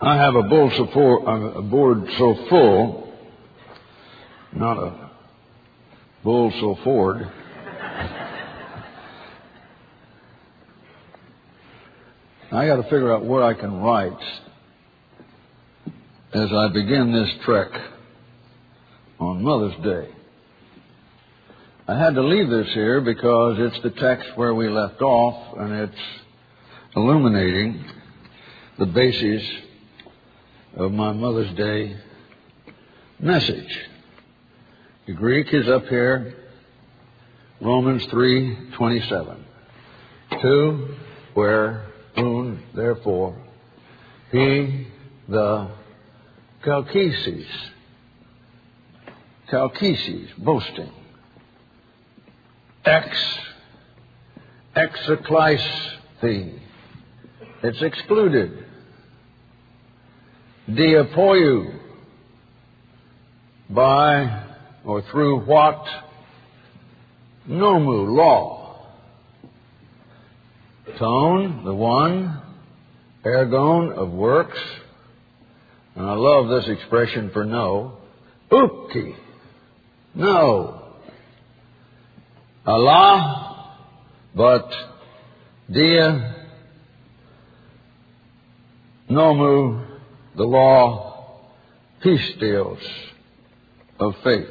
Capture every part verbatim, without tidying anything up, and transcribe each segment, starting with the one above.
I have a, bowl so full, a board so full, not a bowl so Ford. I got to figure out where I can write as I begin this trek on Mother's Day. I had to leave this here because it's the text where we left off, and it's illuminating the basis of my Mother's Day message. The Greek is up here, Romans three twenty-seven. To, where, un, therefore, he, the kalkisis, kalkisis, boasting. Ex, exekleisthi, it's excluded. Diapoiou, by or through what? Nomu, law. Tone, the one. Ergon, of works. And I love this expression for no. Upki, no. Allah, but dia, nomu, the law, pistios, of faith.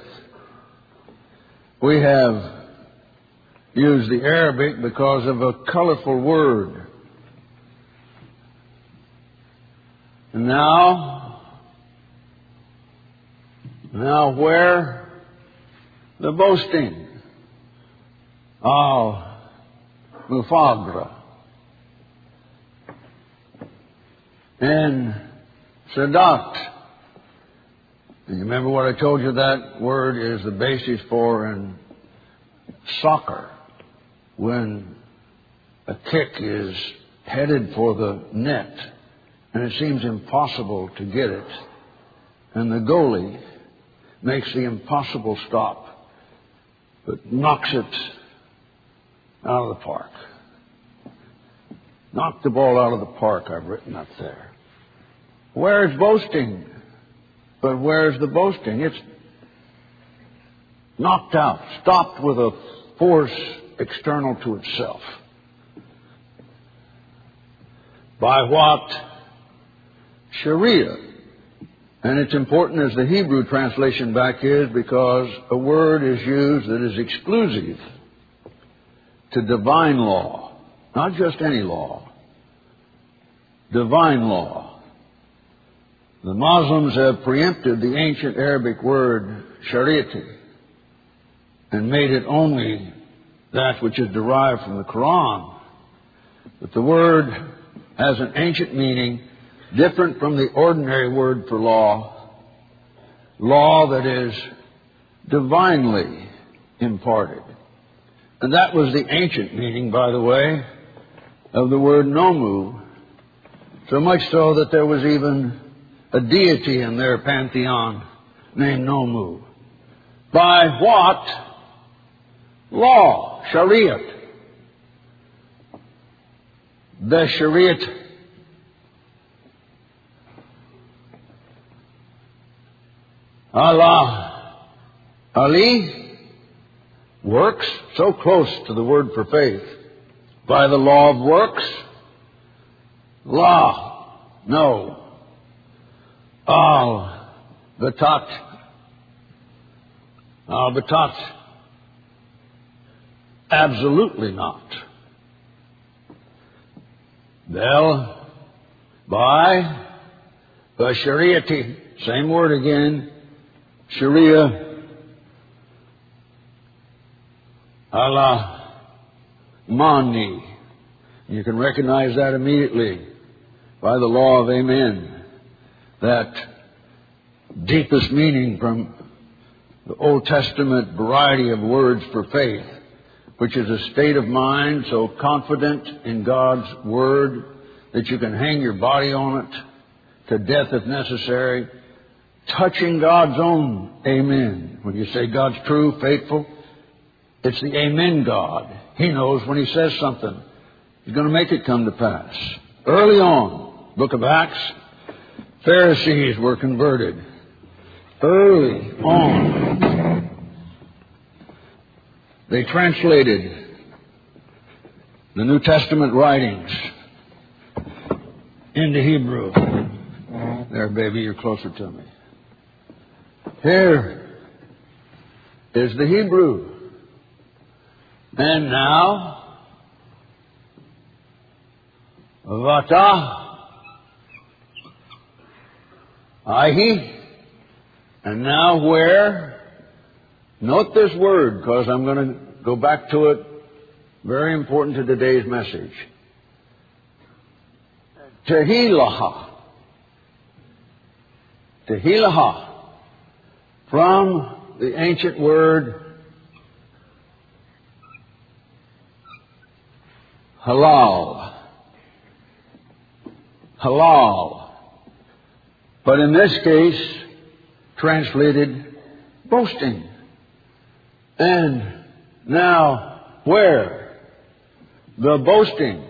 We have used the Arabic because of a colorful word. And now, now where? The boasting. Oh, mufagra. And sadat. And you remember what I told you that word is the basis for in soccer. When a kick is headed for the net and it seems impossible to get it, and the goalie makes the impossible stop, but knocks it out of the park. Knock the ball out of the park, I've written up there. Where's boasting? But where's the boasting? It's knocked out, stopped with a force external to itself. By what? Sharia. And it's important as the Hebrew translation back is because a word is used that is exclusive to divine law. Not just any law. Divine law. The Muslims have preempted the ancient Arabic word shariati and made it only that which is derived from the Quran. But the word has an ancient meaning different from the ordinary word for law. Law that is divinely imparted. And that was the ancient meaning, by the way, of the word nomu. So much so that there was even a deity in their pantheon named Nomu. By what? Law, Shariat. The Shariat Allah, Ali, works, so close to the word for faith. By the law of works, law, no. Al Batat. Al Batat. Absolutely not. Bel, by, the Shariati, same word again, Sharia, Allah, Mani. You can recognize that immediately by the law of Amen. That deepest meaning from the Old Testament variety of words for faith, which is a state of mind so confident in God's Word that you can hang your body on it to death if necessary, touching God's own Amen. When you say God's true, faithful, it's the Amen God. He knows when He says something, He's going to make it come to pass. Early on, book of Acts, Pharisees were converted early on. They translated the New Testament writings into Hebrew. There, baby, you're closer to me. Here is the Hebrew. And now, Vata, Ahi, and now where? Note this word, because I'm going to go back to it. Very important to today's message. Tehilaha. Tehilaha. From the ancient word halal. Halal. But in this case, translated boasting. And now, where? The boasting.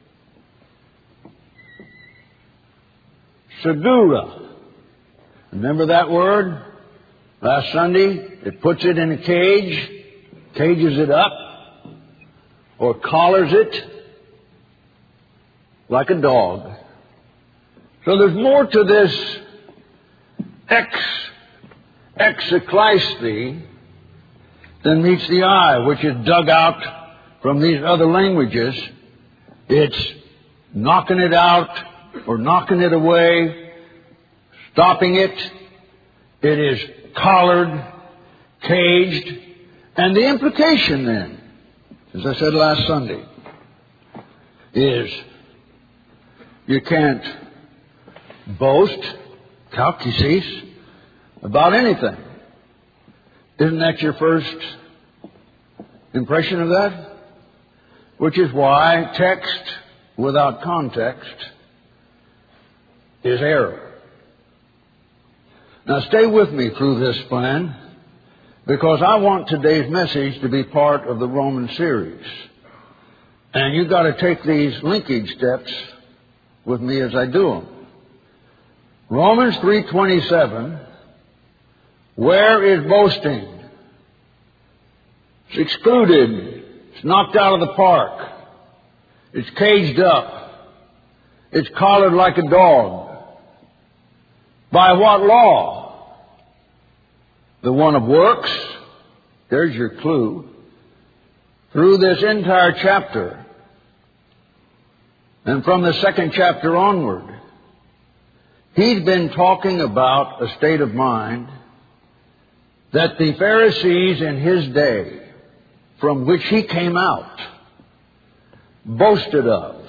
Segura. Remember that word? Last Sunday, it puts it in a cage, cages it up, or collars it like a dog. So there's more to this ex, exekleisthi than meets the eye, which is dug out from these other languages. It's knocking it out or knocking it away, stopping it. It is collared, caged, and the implication then, as I said last Sunday, is you can't boast, kaukisis, about anything. Isn't that your first impression of that? Which is why text without context is error. Now stay with me through this plan, because I want today's message to be part of the Roman series. And you've got to take these linkage steps with me as I do them. Romans three twenty-seven, where is boasting? It's excluded. It's knocked out of the park. It's caged up. It's collared like a dog. By what law? The one of works. There's your clue. Through this entire chapter, and from the second chapter onward, he's been talking about a state of mind that the Pharisees in his day, from which he came out, boasted of.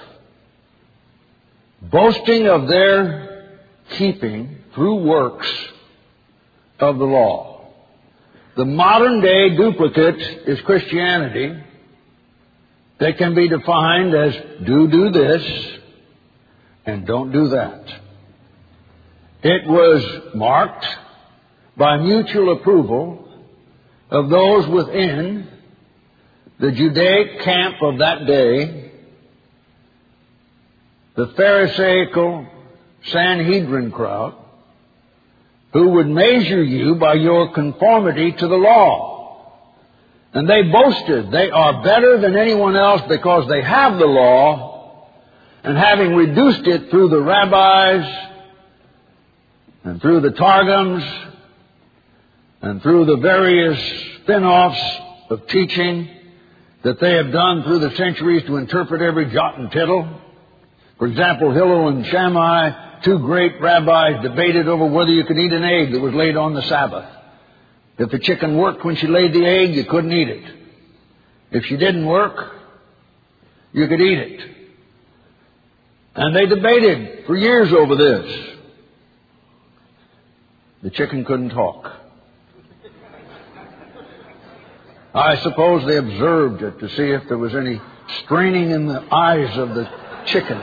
Boasting of their keeping through works of the law. The modern day duplicate is Christianity. They can be defined as do do this and don't do that. It was marked by mutual approval of those within the Judaic camp of that day, the Pharisaical Sanhedrin crowd, who would measure you by your conformity to the law. And they boasted they are better than anyone else because they have the law, and having reduced it through the rabbis and through the targums and through the various spin-offs of teaching that they have done through the centuries to interpret every jot and tittle. For example, Hillel and Shammai, two great rabbis, debated over whether you could eat an egg that was laid on the Sabbath. If the chicken worked when she laid the egg, you couldn't eat it. If she didn't work, you could eat it. And they debated for years over this. The chicken couldn't talk. I suppose they observed it to see if there was any straining in the eyes of the chicken.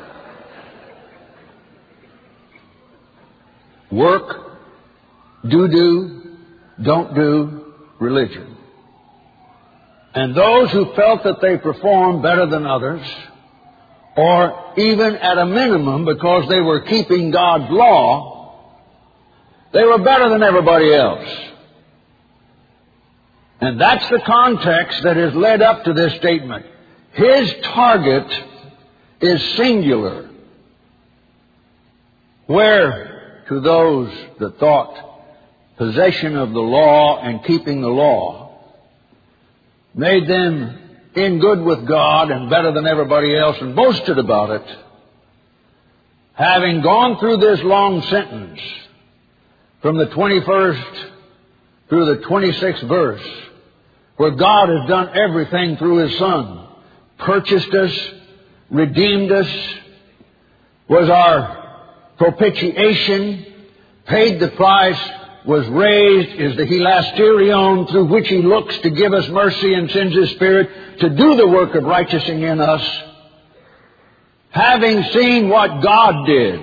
Work, do-do, don't-do, religion. And those who felt that they performed better than others or even at a minimum, because they were keeping God's law, they were better than everybody else. And that's the context that has led up to this statement. His target is singular. Where to those that thought possession of the law and keeping the law made them in good with God and better than everybody else and boasted about it, having gone through this long sentence from the twenty-first through the twenty-sixth verse, where God has done everything through His Son, purchased us, redeemed us, was our propitiation, paid the price, was raised, is the hilasterion through which He looks to give us mercy and sends His Spirit to do the work of righteousness in us. Having seen what God did,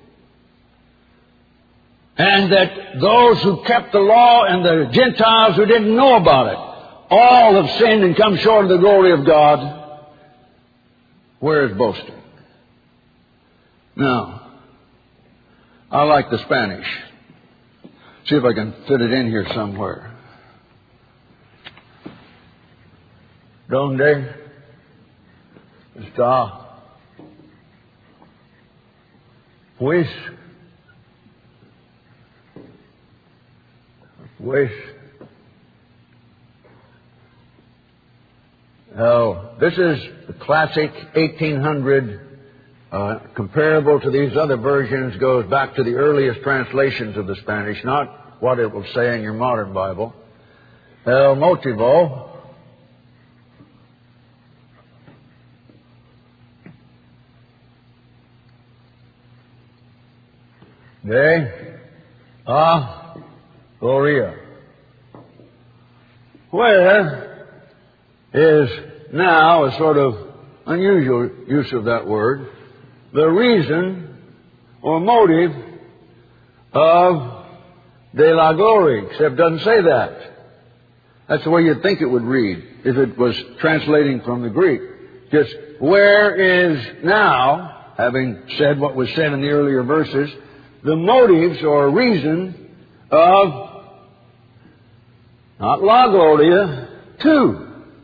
and that those who kept the law and the Gentiles who didn't know about it, all have sinned and come short of the glory of God, where is boasting? Now, I like the Spanish. See if I can fit it in here somewhere. ¿Dónde está pues pues oh, this is the classic eighteen hundred, uh, comparable to these other versions, goes back to the earliest translations of the Spanish, not what it will say in your modern Bible. El motivo de a gloria. Where is now a sort of unusual use of that word, the reason or motive of de la gloria, except it doesn't say that. That's the way you'd think it would read if it was translating from the Greek. Just where is now, having said what was said in the earlier verses, the motives or reason of, not la gloria, to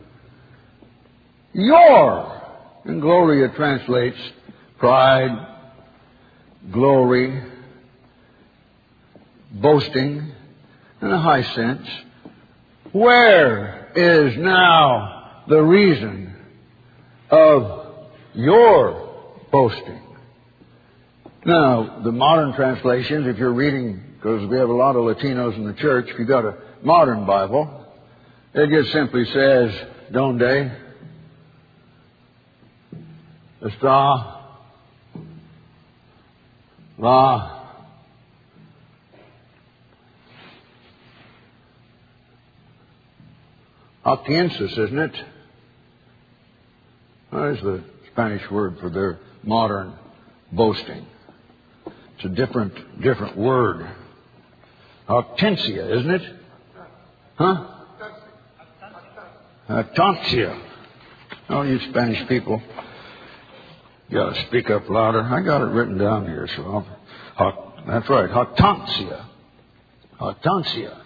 your. And gloria translates pride, glory, boasting, in a high sense. Where is now the reason of your boasting? Now, the modern translations, if you're reading, because we have a lot of Latinos in the church, if you've got a modern Bible, it just simply says, Donde está la Actiensis, isn't it? That is the Spanish word for their modern boasting. It's a different, different word. Actensia, isn't it? Huh? Actancia. Oh, you Spanish people. You got to speak up louder. I got it written down here, so I'll, that's right. Actancia. Actancia.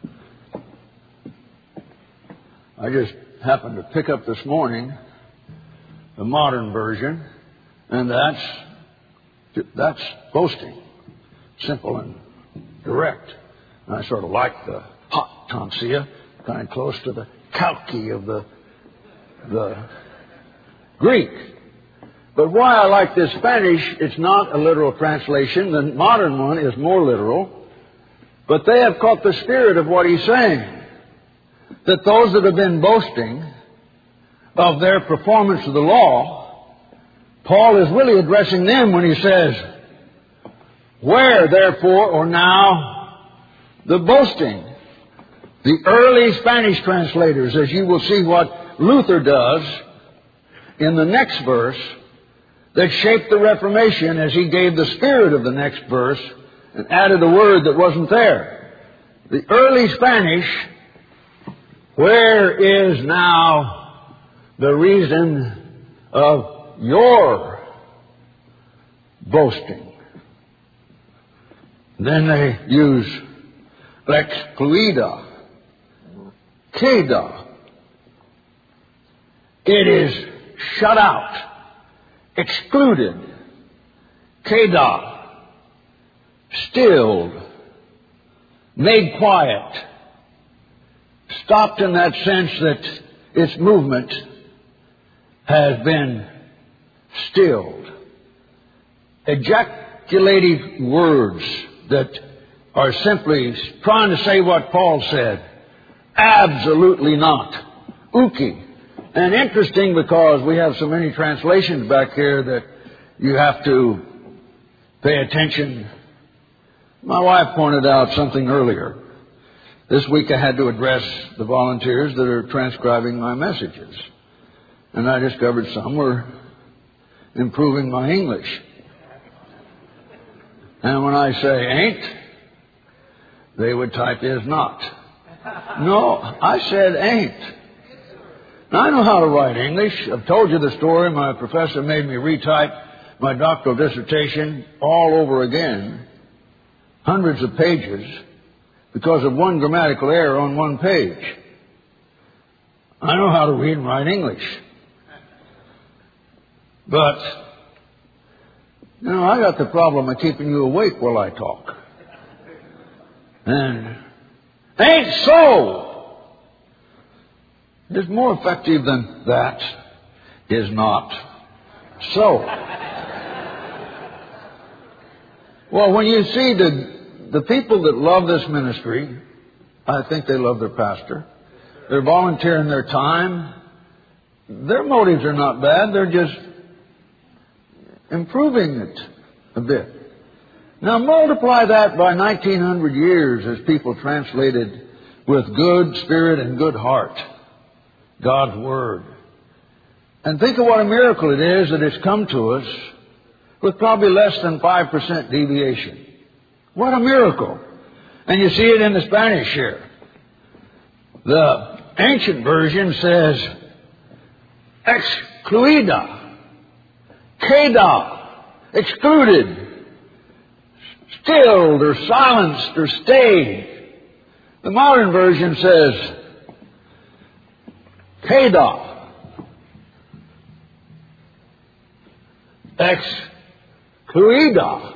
I just happened to pick up this morning the modern version, and that's that's boasting, simple and direct. And I sort of like the Actancia, kind of close to the calci of the the Greek. But why I like this Spanish, it's not a literal translation. The modern one is more literal. But they have caught the spirit of what he's saying. That those that have been boasting of their performance of the law, Paul is really addressing them when he says, where, therefore, or now, the boasting? The early Spanish translators, as you will see what Luther does in the next verse, that shaped the Reformation as he gave the spirit of the next verse and added a word that wasn't there. The early Spanish, where is now the reason of your boasting. Then they use excluida, keda. It is shut out, excluded, keda, stilled, made quiet, stopped in that sense that its movement has been stilled. Ejaculative words that are simply trying to say what Paul said. Absolutely not. Uki. And interesting because we have so many translations back here that you have to pay attention. My wife pointed out something earlier. This week I had to address the volunteers that are transcribing my messages. And I discovered some were improving my English. And when I say ain't, they would type is not. No, I said ain't. Now, I know how to write English. I've told you the story. My professor made me retype my doctoral dissertation all over again, hundreds of pages, because of one grammatical error on one page. I know how to read and write English. But, you know, I got the problem of keeping you awake while I talk. And ain't so is more effective than that is not so. Well, when you see the the people that love this ministry, I think they love their pastor. They're volunteering their time. Their motives are not bad. They're just improving it a bit. Now multiply that by nineteen hundred years as people translated with good spirit and good heart God's Word. And think of what a miracle it is that it's come to us with probably less than five percent deviation. What a miracle. And you see it in the Spanish here. The ancient version says excluida, queda, excluded, stilled or silenced or stayed. The modern version says queda, excluida.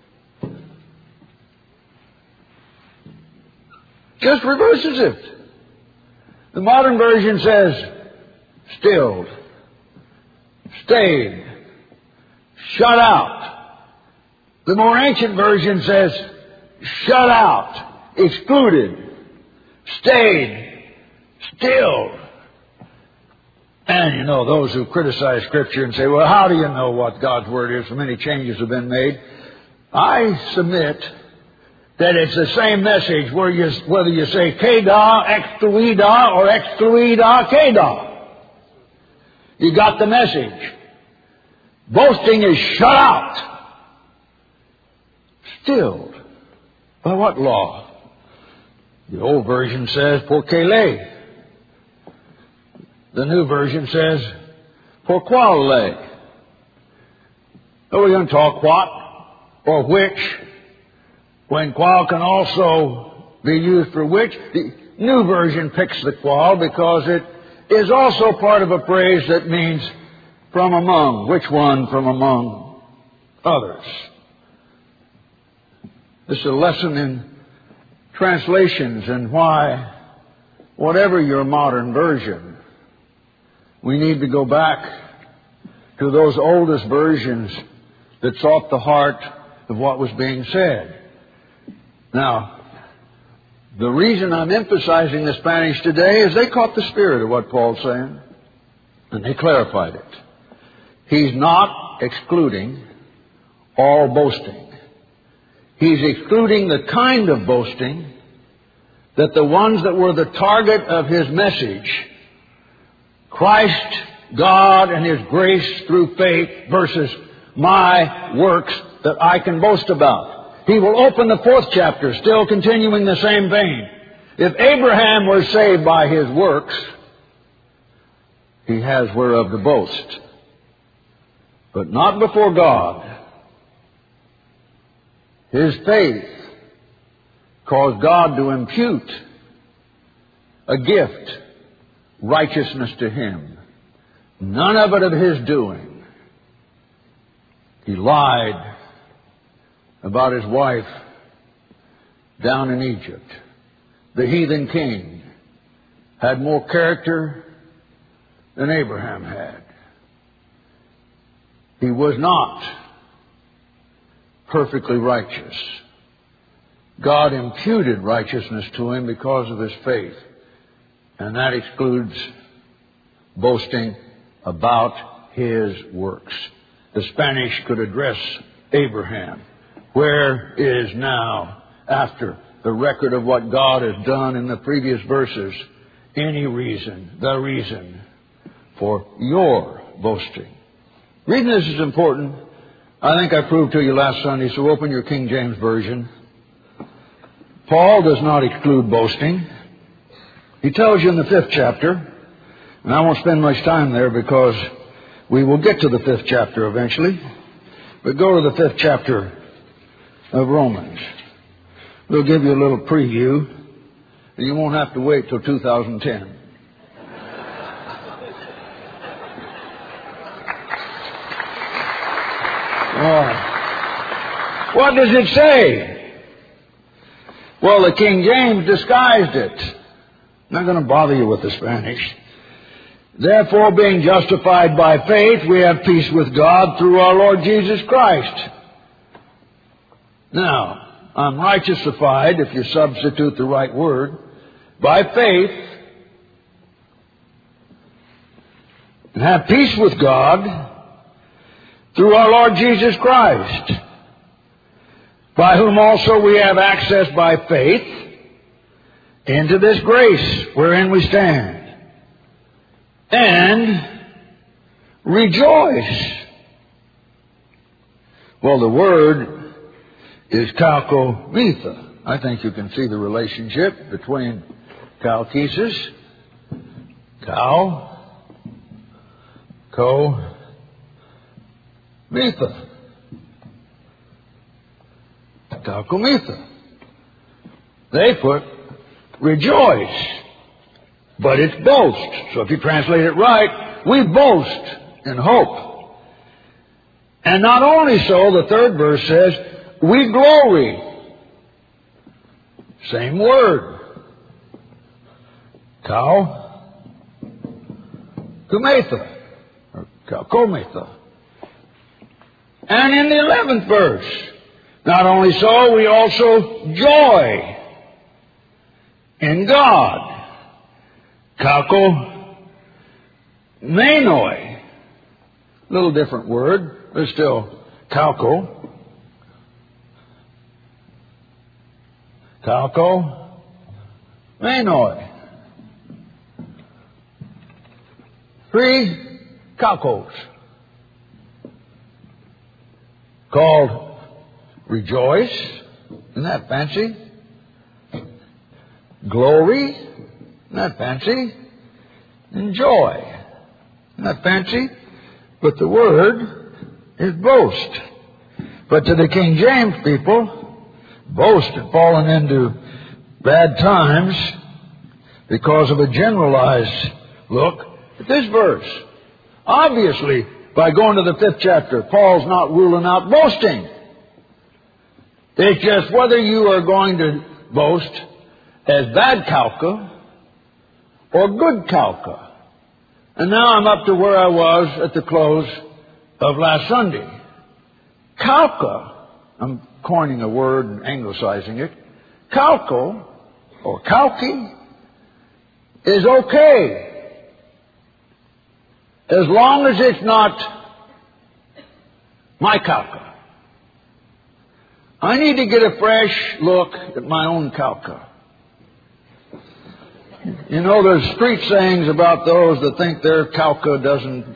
Just reverses it. The modern version says stilled, stayed, shut out. The more ancient version says shut out, excluded, stayed, stilled. And you know, those who criticize Scripture and say, well, how do you know what God's Word is? So many changes have been made. I submit that it's the same message where you, whether you say queda, excluida, or excluida, queda. You got the message. Boasting is shut out. Stilled. By what law? The old version says, por que ley. The new version says, por qual ley. Are we going to talk what or which, when qual can also be used for which? The new version picks the qual because it is also part of a phrase that means from among. Which one from among others? This is a lesson in translations and why, whatever your modern version, we need to go back to those oldest versions that sought the heart of what was being said. Now, the reason I'm emphasizing the Spanish today is they caught the spirit of what Paul's saying, and they clarified it. He's not excluding all boasting. He's excluding the kind of boasting that the ones that were the target of his message, Christ, God, and His grace through faith versus my works that I can boast about. He will open the fourth chapter, still continuing the same vein. If Abraham were saved by his works, he has whereof to boast. but not before God. His faith caused God to impute a gift, righteousness to him. None of it of his doing. He lied about his wife down in Egypt. The heathen king had more character than Abraham had. He was not perfectly righteous. God imputed righteousness to him because of his faith. And that excludes boasting about his works. The Spanish could address Abraham. Where is now, after the record of what God has done in the previous verses, any reason, the reason for your boasting? Reading this is important. I think I proved to you last Sunday, so open your King James Version. Paul does not exclude boasting. He tells you in the fifth chapter, and I won't spend much time there because we will get to the fifth chapter eventually, but go to the fifth chapter of Romans. We'll give you a little preview, and you won't have to wait till two thousand ten. Oh. What does it say? Well, the King James disguised it. I'm not going to bother you with the Spanish. Therefore, being justified by faith, we have peace with God through our Lord Jesus Christ. Now, I'm righteousified, if you substitute the right word, by faith, and have peace with God through our Lord Jesus Christ, by whom also we have access by faith into this grace wherein we stand, and rejoice. Well, the word is kalkometha. I think you can see the relationship between kalkesis, kal, ko, metha. Kalkometha. They put rejoice, but it's boast. So if you translate it right, we boast in hope. And not only so, the third verse says, we glory. Same word. Kal, kumetha, or kalkometha. And in the eleventh verse, not only so, we also joy in God. Kalko menoi. Little different word, but still kalko. Kalko menoi. Three kalkos. Called rejoice. Isn't that fancy? Glory. Isn't that fancy? And joy. Isn't that fancy? But the word is boast. But to the King James people, boast had fallen into bad times because of a generalized look at this verse. Obviously, by going to the fifth chapter, Paul's not ruling out boasting. It's just whether you are going to boast as bad kalka or good kalka. And now I'm up to where I was at the close of last Sunday. Kalka, I'm coining a word and anglicizing it. Kalko, or kalki, is okay. As long as it's not my kalka. I need to get a fresh look at my own kalka. You know, there's street sayings about those that think their kalka doesn't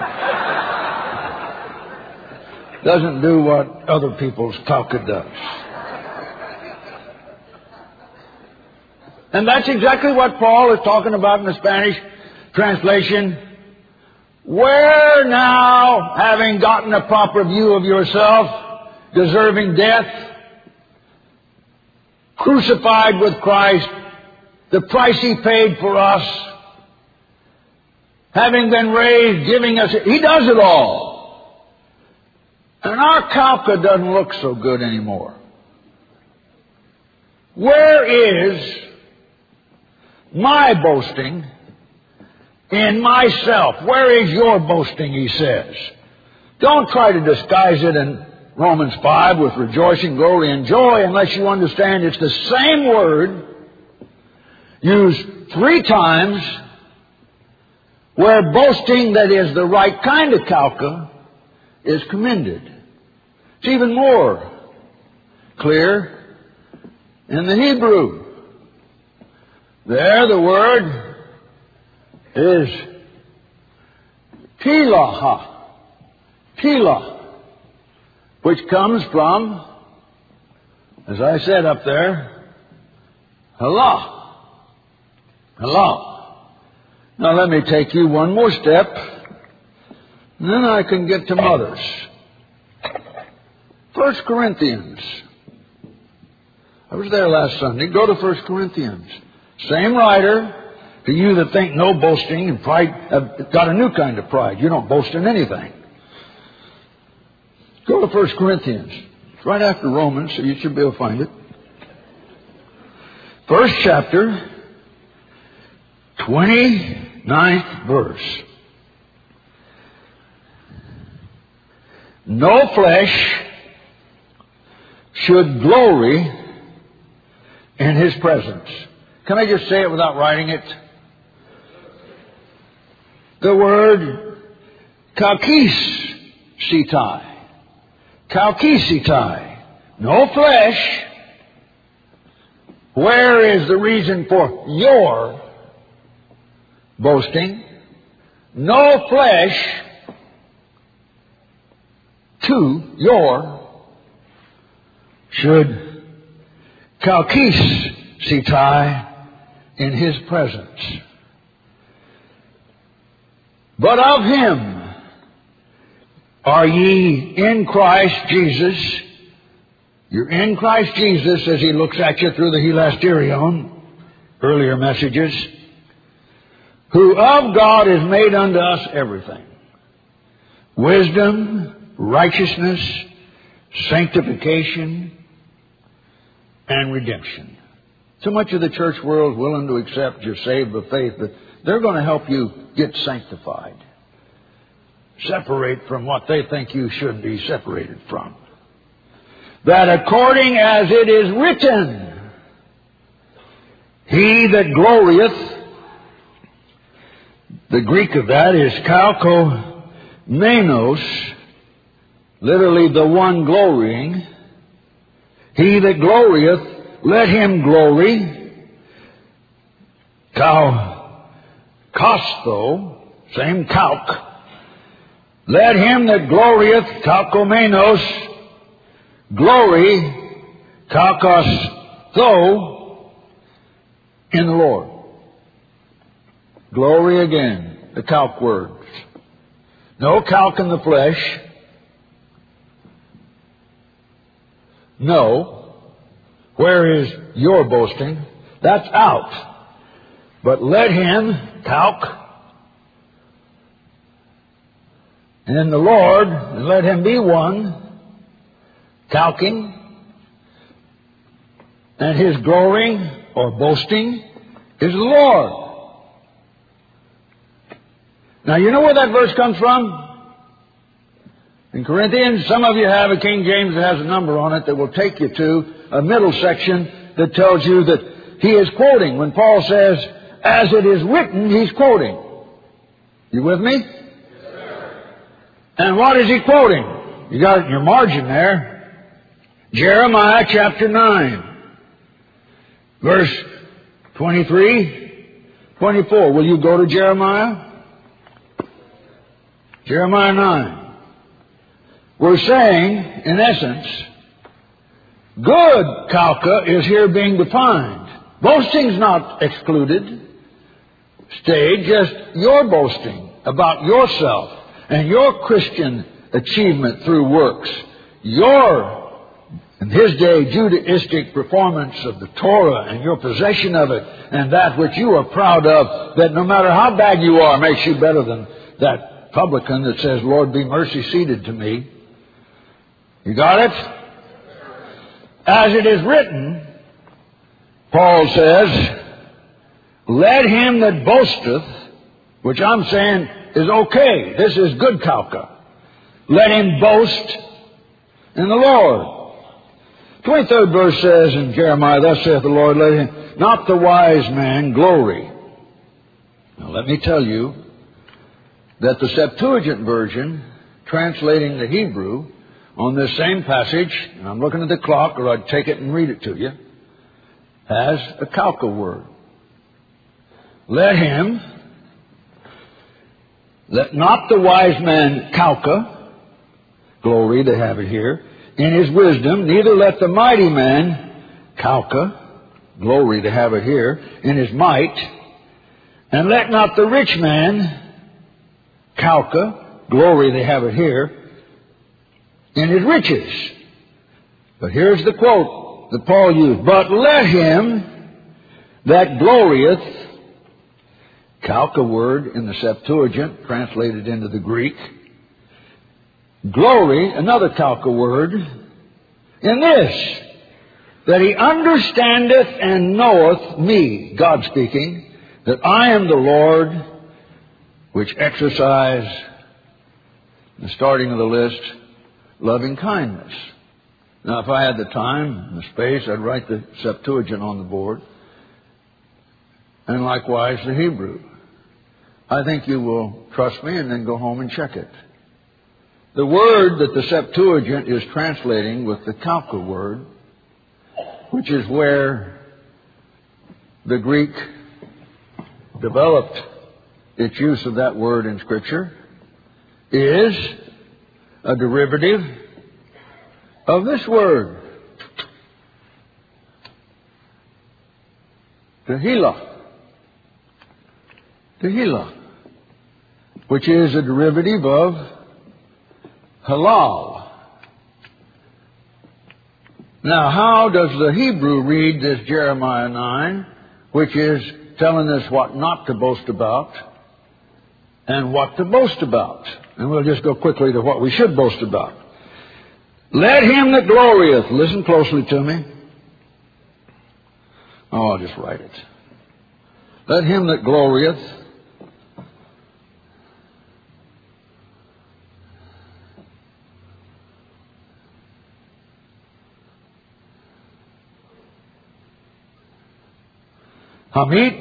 doesn't do what other people's kalka does. And that's exactly what Paul is talking about in the Spanish translation Where now, having gotten a proper view of yourself, deserving death, crucified with Christ, the price He paid for us, having been raised, giving us, He does it all. And our Calca doesn't look so good anymore. Where is my boasting in myself? Where is your boasting, he says. Don't try to disguise it in Romans five with rejoicing, glory, and joy unless you understand it's the same word used three times where boasting that is the right kind of Calca is commended. It's even more clear in the Hebrew. There the word is tilaha, tila, which comes from, as I said up there, Allah. Allah. Now let me take you one more step, and then I can get to mothers. First Corinthians. I was there last Sunday. Go to First Corinthians. Same writer. To you that think no boasting and pride, have got a new kind of pride. You don't boast in anything. Go to First Corinthians. It's right after Romans, so you should be able to find it. First chapter, twenty-ninth verse. No flesh should glory in His presence. Can I just say it without writing it? The word kalkisitai. Kalkisitai. No flesh. Where is the reason for your boasting? No flesh to your should kalkisitai in His presence. But of Him are ye in Christ Jesus. You're in Christ Jesus as He looks at you through the hilasterion, earlier messages, who of God is made unto us everything. Wisdom, righteousness, sanctification, and redemption. So much of the church world is willing to accept you're saved by faith, but they're going to help you get sanctified. Separate from what they think you should be separated from. That according as it is written, he that glorieth, the Greek of that is kalkomenos, literally the one glorying. He that glorieth, let him glory. Kal Kosto, same kalk. Let him that glorieth, kalkomenos, glory, kalkostho, in the Lord. Glory again, the kalk words. No kalk in the flesh. No. Where is your boasting? That's out. But let him, kalk, in the Lord, and let him be one, kalking, and his glorying or boasting is the Lord. Now, you know where that verse comes from? In Corinthians, some of you have a King James that has a number on it that will take you to a middle section that tells you that he is quoting. When Paul says, as it is written, he's quoting. You with me? Yes, sir. And what is he quoting? You got it in your margin there. Jeremiah chapter nine. Verse twenty-three, twenty-four. Will you go to Jeremiah? Jeremiah nine. We're saying, in essence, good kalka is here being defined. Boasting's not excluded. Stayed, just your boasting. about yourself and your Christian achievement through works, your, in his day, Judaistic performance of the Torah and your possession of it, and that which you are proud of, that no matter how bad you are makes you better than that publican that says, Lord, be mercy seated to me. You got it? As it is written, Paul says, let him that boasteth, which I'm saying is okay. This is good Kauka. Let him boast in the Lord. twenty-third verse says in Jeremiah, thus saith the Lord, let him, not the wise man glory. Now let me tell you that the Septuagint version, translating the Hebrew, on this same passage, and I'm looking at the clock or I'd take it and read it to you, has a Kauka word. Let him, let not the wise man Kauka, glory, they have it here, in his wisdom, neither let the mighty man Kauka, glory, to have it here, in his might, and let not the rich man Kauka, glory, they have it here, in his riches. But here's the quote that Paul used. But let him that glorieth, Kauka word in the Septuagint, translated into the Greek, glory, another Kauka word, in this, that he understandeth and knoweth me, God speaking, that I am the Lord, which exercise, the starting of the list, loving kindness. Now, if I had the time and the space, I'd write the Septuagint on the board, and likewise the Hebrew. I think you will trust me and then go home and check it. The word that the Septuagint is translating with the Kauka word, which is where the Greek developed its use of that word in Scripture, is a derivative of this word, tehillah. Tehillah, which is a derivative of halal. Now, how does the Hebrew read this Jeremiah nine, which is telling us what not to boast about and what to boast about? And we'll just go quickly to what we should boast about. Let him that glorieth, listen closely to me. Oh, I'll just write it. Let him that glorieth Hamit,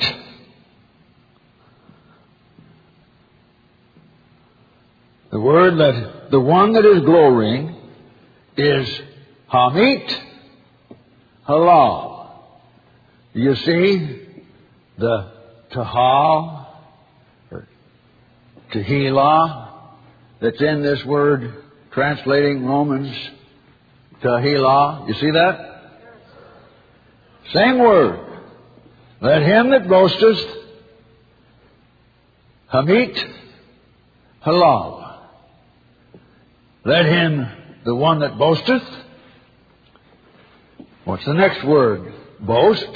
the word that the one that is glorying is Hamit halal. You see the tahal or tehillah that's in this word translating Romans tehillah. You see that? Same word. Let him that boasteth Hamit halal. Let him, the one that boasteth, what's the next word? Boast.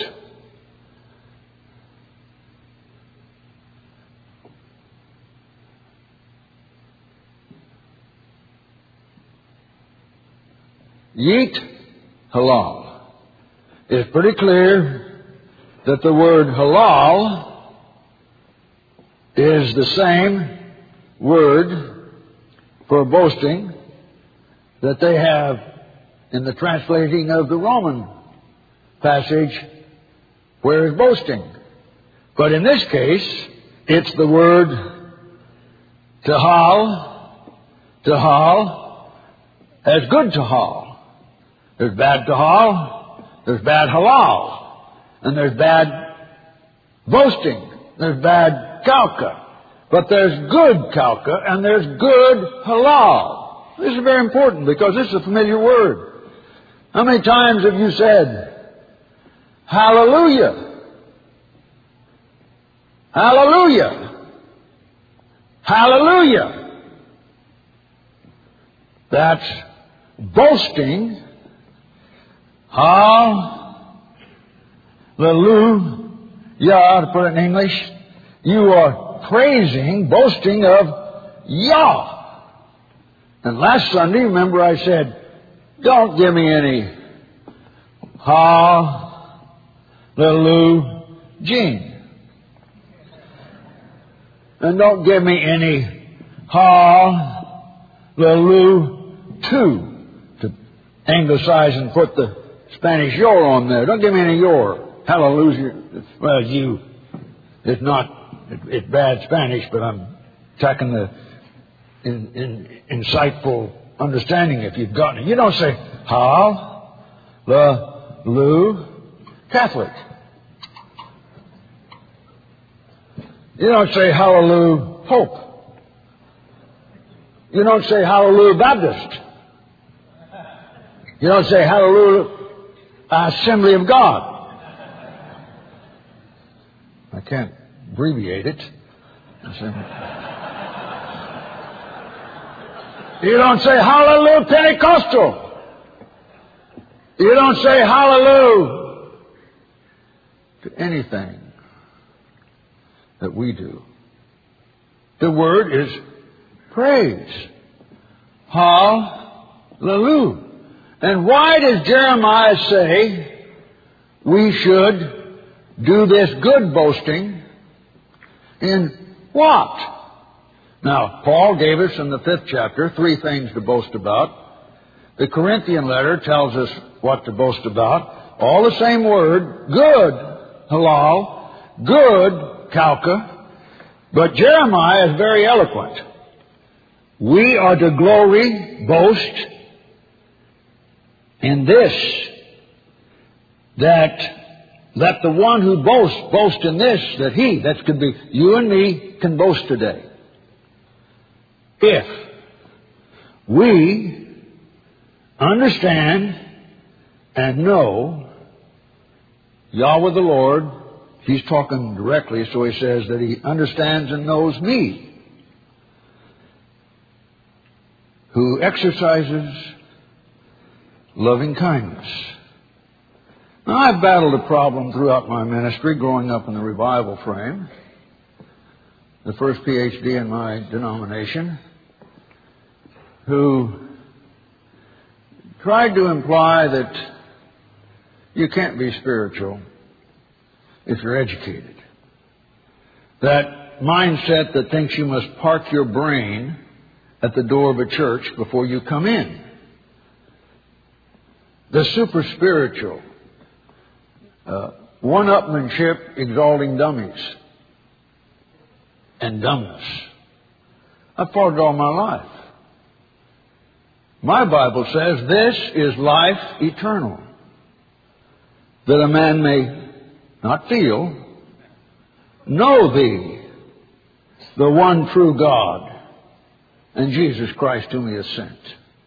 Yeet halal. It's pretty clear that the word halal is the same word for boasting that they have in the translating of the Roman passage where it's boasting. But in this case, it's the word tahal, tahal, as good tahal. There's bad tahal, there's bad halal. And there's bad boasting. There's bad kauka. But there's good kauka and there's good halal. This is very important because this is a familiar word. How many times have you said, hallelujah? Hallelujah. Hallelujah. That's boasting. Hallelujah. To put it in English, you are praising, boasting of Yah. And last Sunday, remember I said, don't give me any hallelujah, Gene. And don't give me any hallelujah, to, to anglicize and put the Spanish your on there. Don't give me any your. Hallelujah. Well, you, it's not, it, it's bad Spanish, but I'm attacking the in, in, insightful understanding if you've gotten it. You don't say, hallelujah, Catholic. You don't say, hallelujah, Pope. You don't say, hallelujah, Baptist. You don't say, hallelujah, Assembly of God. I can't abbreviate it. You don't say, hallelujah, Pentecostal. You don't say, hallelujah to anything that we do. The word is praise. Hallelujah. And why does Jeremiah say we should do this good boasting? In what? Now, Paul gave us in the fifth chapter three things to boast about. The Corinthian letter tells us what to boast about. All the same word, good, halal, good, kalka. But Jeremiah is very eloquent. We are to glory, boast in this, that let the one who boasts boast in this, that he, that could be you and me, can boast today. If we understand and know Yahweh the Lord, he's talking directly, so he says that he understands and knows me, who exercises loving kindness. Now, I've battled a problem throughout my ministry, growing up in the revival frame. The first P H D in my denomination, who tried to imply that you can't be spiritual if you're educated. That mindset that thinks you must park your brain at the door of a church before you come in. The super spiritual, uh, one-upmanship exalting dummies and dumbness. I've fought it all my life. My Bible says this is life eternal, that a man may not feel, know thee, the one true God, and Jesus Christ whom he has sent.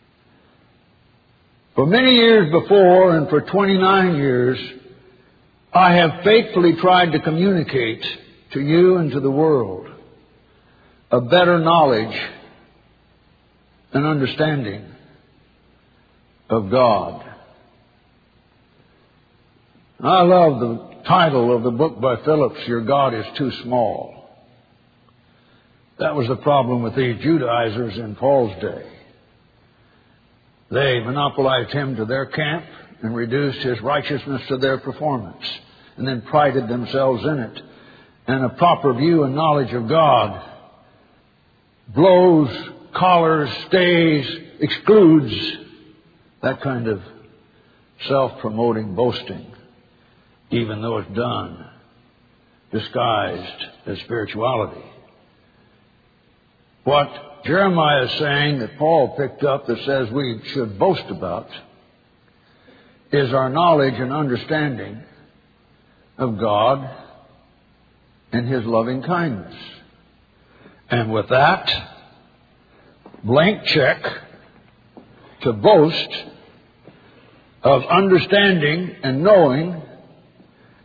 For many years before, and for twenty-nine years, I have faithfully tried to communicate to you and to the world a better knowledge and understanding of God. I love the title of the book by Phillips, Your God is Too Small. That was the problem with these Judaizers in Paul's day. They monopolized him to their camp and reduced his righteousness to their performance, and then prided themselves in it. And a proper view and knowledge of God blows, collars, stays, excludes that kind of self-promoting boasting, even though it's done disguised as spirituality. What Jeremiah is saying that Paul picked up that says we should boast about is our knowledge and understanding of God and his loving kindness. And with that blank check to boast of understanding and knowing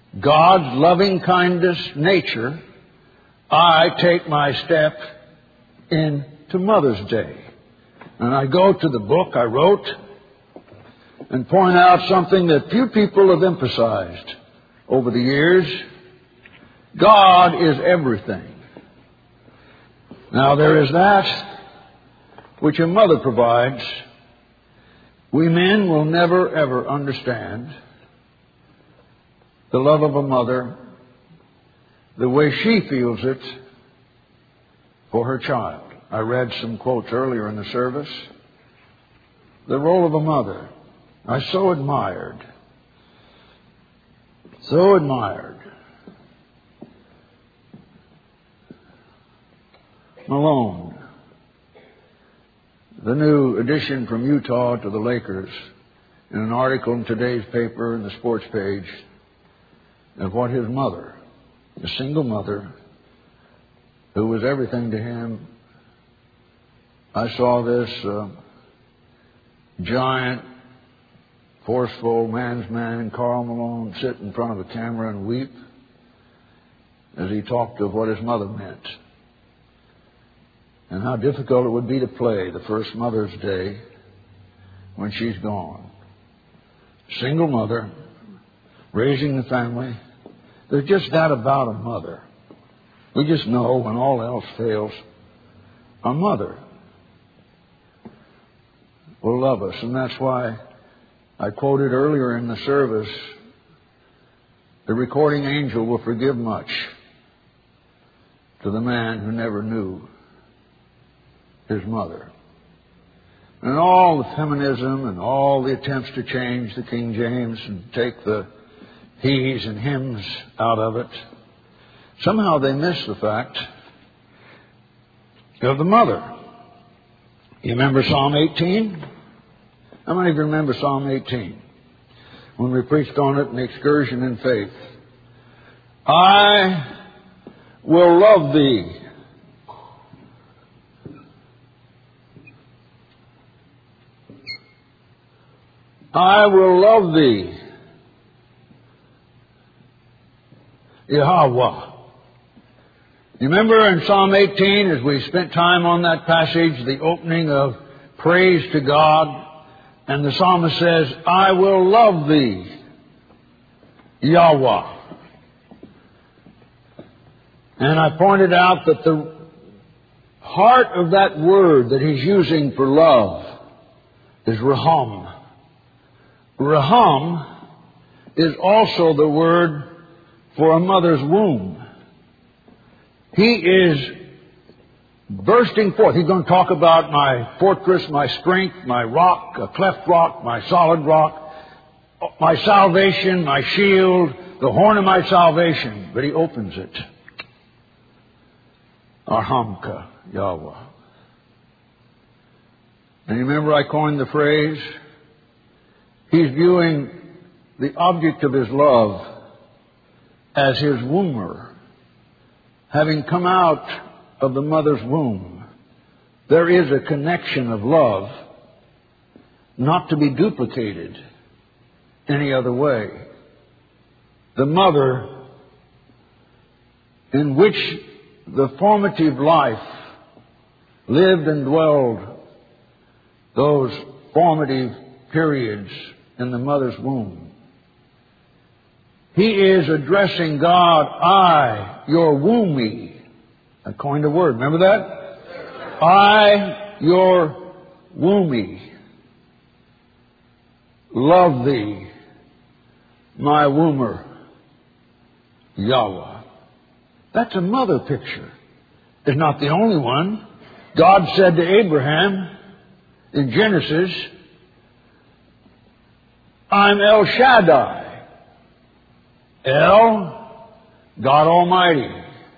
God's loving kindness nature, I take my step into Mother's Day. And I go to the book I wrote and point out something that few people have emphasized over the years. God is everything. Now, there is that which a mother provides. We men will never, ever understand the love of a mother the way she feels it for her child. I read some quotes earlier in the service. The role of a mother, I so admired, so admired. Malone, the new addition from Utah to the Lakers, in an article in today's paper in the sports page, of what his mother, a single mother, who was everything to him. I saw this uh, giant, forceful man's man, Karl Malone, sit in front of a camera and weep as he talked of what his mother meant and how difficult it would be to play the first Mother's Day when she's gone. Single mother, raising the family. There's just that about a mother. We just know when all else fails, a mother will love us. And that's why I quoted earlier in the service, the recording angel will forgive much to the man who never knew his mother. And all the feminism and all the attempts to change the King James and take the he's and hims out of it, somehow they miss the fact of the mother. You remember Psalm eighteen? How many of you remember Psalm eighteen? When we preached on it in the Excursion in Faith. I will love thee. I will love thee, Yahweh. You remember in Psalm eighteen, as we spent time on that passage, the opening of praise to God, and the psalmist says, I will love thee, Yahweh. And I pointed out that the heart of that word that he's using for love is raham. Raham is also the word for a mother's womb. He is bursting forth. He's going to talk about my fortress, my strength, my rock, a cleft rock, my solid rock, my salvation, my shield, the horn of my salvation. But he opens it. Arhamka, Yahweh. And you remember I coined the phrase, he's viewing the object of his love as his womber. Having come out of the mother's womb, there is a connection of love not to be duplicated any other way. The mother in which the formative life lived and dwelled, those formative periods in the mother's womb. He is addressing God, I, your womb-me. I coined a word. Remember that? I, your womb-me. Love thee, my womber, Yahweh. That's a mother picture. It's not the only one. God said to Abraham in Genesis, I'm El Shaddai. El, God Almighty.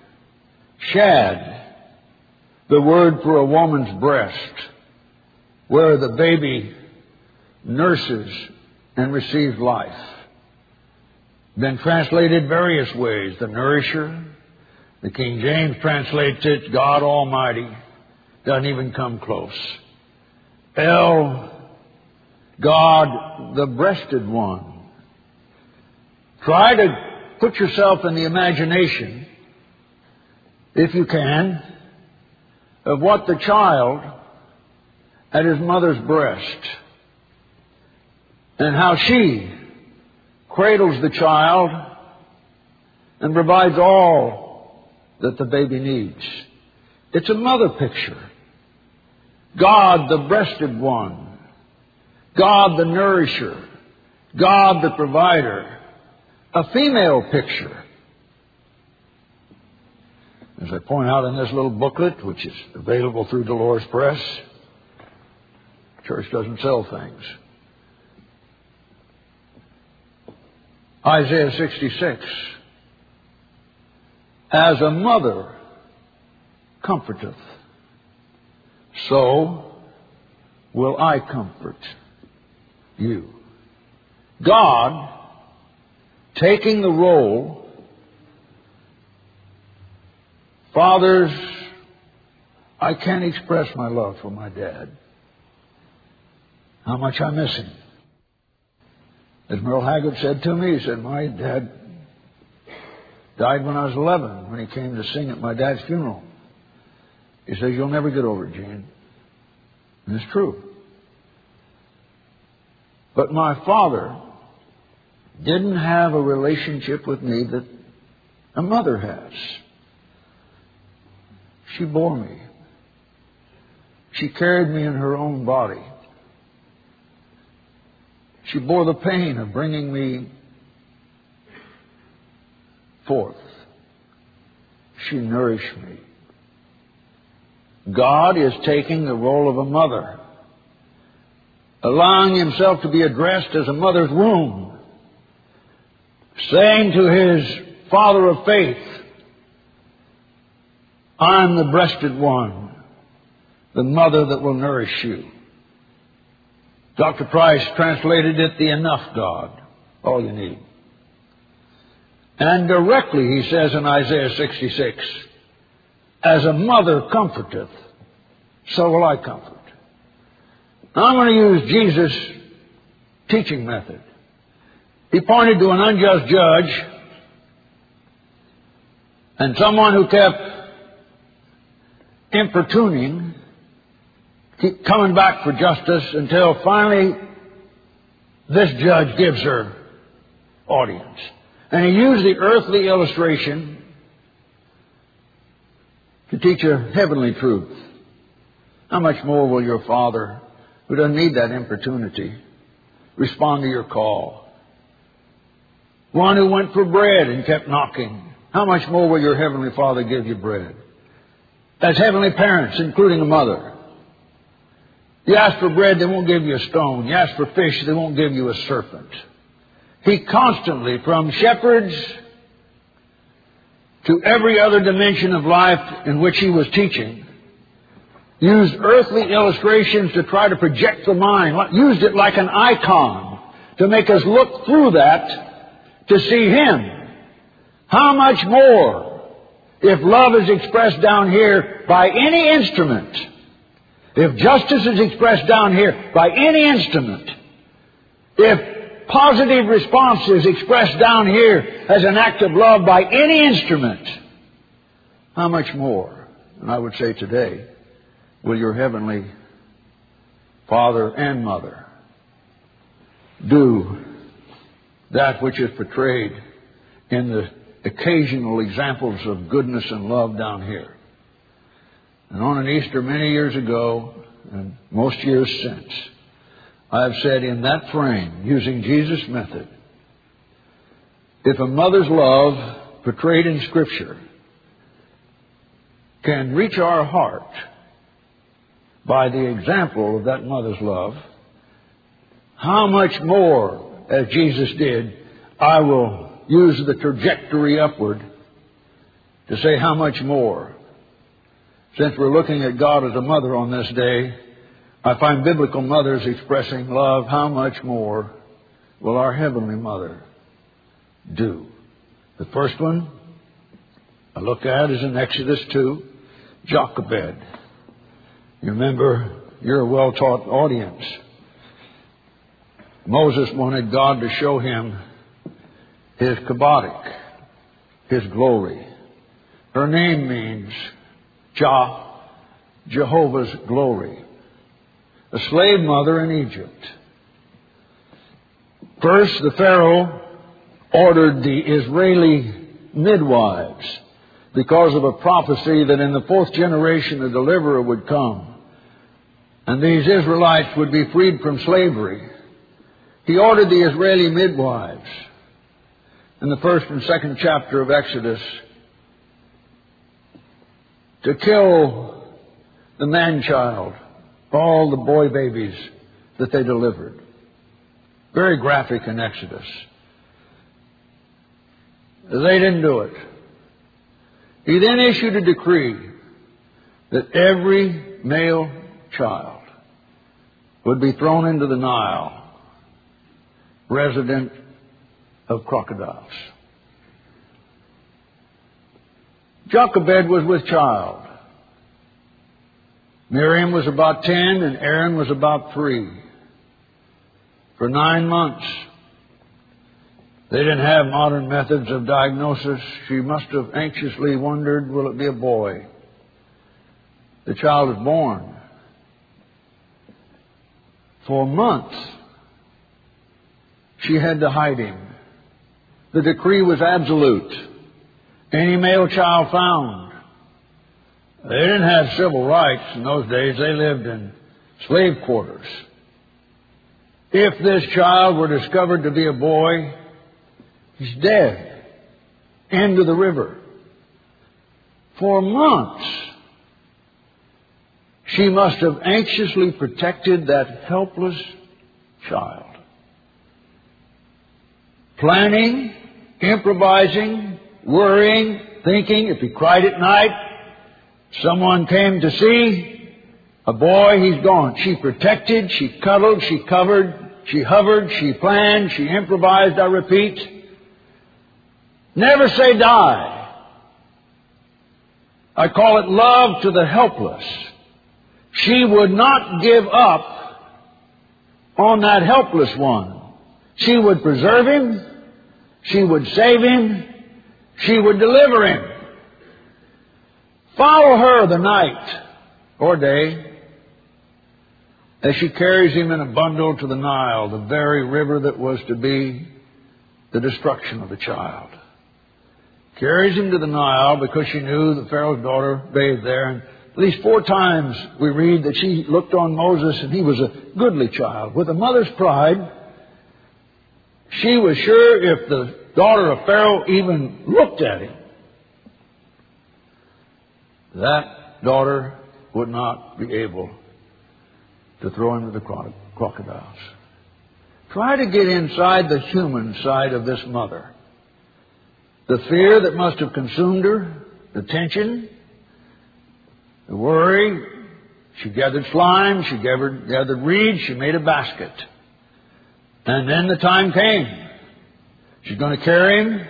Shad, the word for a woman's breast, where the baby nurses and receives life. Been translated various ways. The nourisher. The King James translates it, God Almighty. Doesn't even come close. El, God, the breasted one. Try to put yourself in the imagination, if you can, of what the child at his mother's breast, and how she cradles the child and provides all that the baby needs. It's a mother picture. God, the breasted one. God, the nourisher. God, the provider. A female picture. As I point out in this little booklet, which is available through Dolores Press, church doesn't sell things. Isaiah sixty-six. As a mother comforteth, so will I comfort you. God taking the role, fathers, I can't express my love for my dad. How much I miss him. As Merle Haggard said to me, he said, my dad died when I was eleven, when he came to sing at my dad's funeral. He says, you'll never get over it, Gene. And it's true. But my father didn't have a relationship with me that a mother has. She bore me. She carried me in her own body. She bore the pain of bringing me forth. She nourished me. God is taking the role of a mother, allowing himself to be addressed as a mother's womb, saying to his father of faith, I'm the breasted one, the mother that will nourish you. Doctor Price translated it, the enough God, all you need. And directly he says in Isaiah sixty-six, as a mother comforteth, so will I comfort. Now I'm going to use Jesus' teaching method. He pointed to an unjust judge and someone who kept importuning, keep coming back for justice until finally this judge gives her audience. And he used the earthly illustration to teach a heavenly truth. How much more will your Father, who doesn't need that importunity, respond to your call? One who went for bread and kept knocking, how much more will your Heavenly Father give you bread? As heavenly parents, including a mother. You ask for bread, they won't give you a stone. You ask for fish, they won't give you a serpent. He constantly, from shepherds to every other dimension of life in which he was teaching, used earthly illustrations to try to project the mind, used it like an icon to make us look through that to see him. How much more if love is expressed down here by any instrument, if justice is expressed down here by any instrument, if positive response is expressed down here as an act of love by any instrument, how much more, and I would say today, will your Heavenly Father and Mother do that which is portrayed in the occasional examples of goodness and love down here? And on an Easter many years ago, and most years since, I have said in that frame, using Jesus' method, if a mother's love portrayed in Scripture can reach our heart by the example of that mother's love, how much more, as Jesus did, I will use the trajectory upward to say how much more. Since we're looking at God as a mother on this day, I find biblical mothers expressing love. How much more will our Heavenly Mother do? The first one I look at is in Exodus two, Jochebed. You remember, you're a well-taught audience. Moses wanted God to show him his kabbodic, his glory. Her name means Jah, Jehovah's glory. A slave mother in Egypt. First, the Pharaoh ordered the Israeli midwives because of a prophecy that in the fourth generation a deliverer would come and these Israelites would be freed from slavery. He ordered the Israeli midwives in the first and second chapter of Exodus to kill the man-child, all the boy babies that they delivered. Very graphic in Exodus. They didn't do it. He then issued a decree that every male child would be thrown into the Nile, resident of crocodiles. Jochebed was with child. Miriam was about ten and Aaron was about three. For nine months, they didn't have modern methods of diagnosis. She must have anxiously wondered, will it be a boy? The child was born. For months, she had to hide him. The decree was absolute. Any male child found. They didn't have civil rights in those days. They lived in slave quarters. If this child were discovered to be a boy, he's dead. Into the river. For months, she must have anxiously protected that helpless child. Planning, improvising, worrying, thinking if he cried at night, someone came to see, a boy, he's gone. She protected, she cuddled, she covered, she hovered, she planned, she improvised, I repeat. Never say die. I call it love to the helpless. She would not give up on that helpless one. She would preserve him. She would save him. She would deliver him. Follow her the night or day as she carries him in a bundle to the Nile, the very river that was to be the destruction of the child. Carries him to the Nile because she knew the Pharaoh's daughter bathed there. And at least four times we read that she looked on Moses and he was a goodly child. With a mother's pride, she was sure if the daughter of Pharaoh even looked at him, that daughter would not be able to throw him to the crocodiles. Try to get inside the human side of this mother. The fear that must have consumed her, the tension, the worry. She gathered slime, she gathered, gathered reeds, she made a basket. And then the time came. She's going to carry him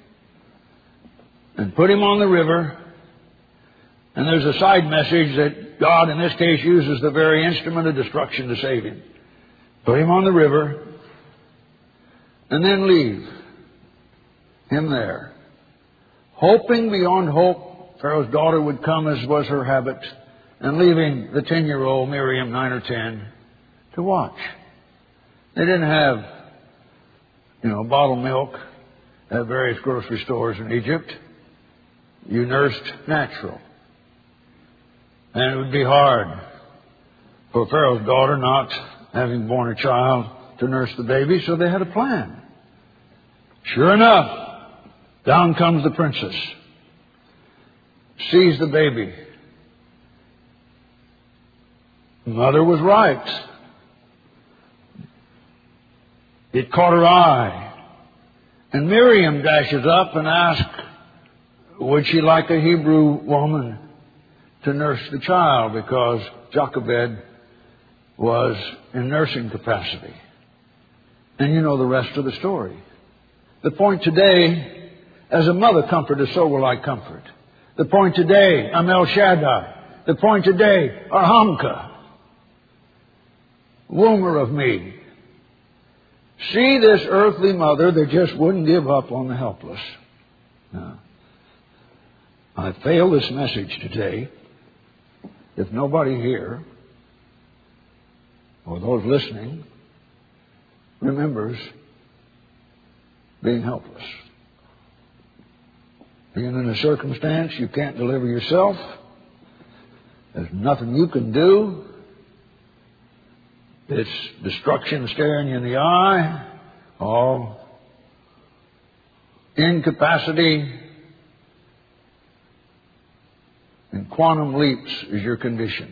and put him on the river. And there's a side message that God, in this case, uses the very instrument of destruction to save him. Put him on the river and then leave him there. Hoping beyond hope, Pharaoh's daughter would come as was her habit, and leaving the ten-year-old Miriam, nine or ten, to watch. They didn't have, you know, bottled milk at various grocery stores in Egypt. You nursed natural. And it would be hard for Pharaoh's daughter, not having born a child, to nurse the baby, so they had a plan. Sure enough, down comes the princess, sees the baby. Mother was right. It caught her eye. And Miriam dashes up and asks, would she like a Hebrew woman to nurse the child, because Jochebed was in nursing capacity. And you know the rest of the story. The point today, as a mother comforteth, so will I comfort. The point today, I'm El Shaddai. The point today, Arhamka, womber of me. See this earthly mother that just wouldn't give up on the helpless. No. I fail this message today. if nobody here or those listening remembers being helpless, being in a circumstance you can't deliver yourself, there's nothing you can do, it's destruction staring you in the eye, all incapacity and quantum leaps is your condition.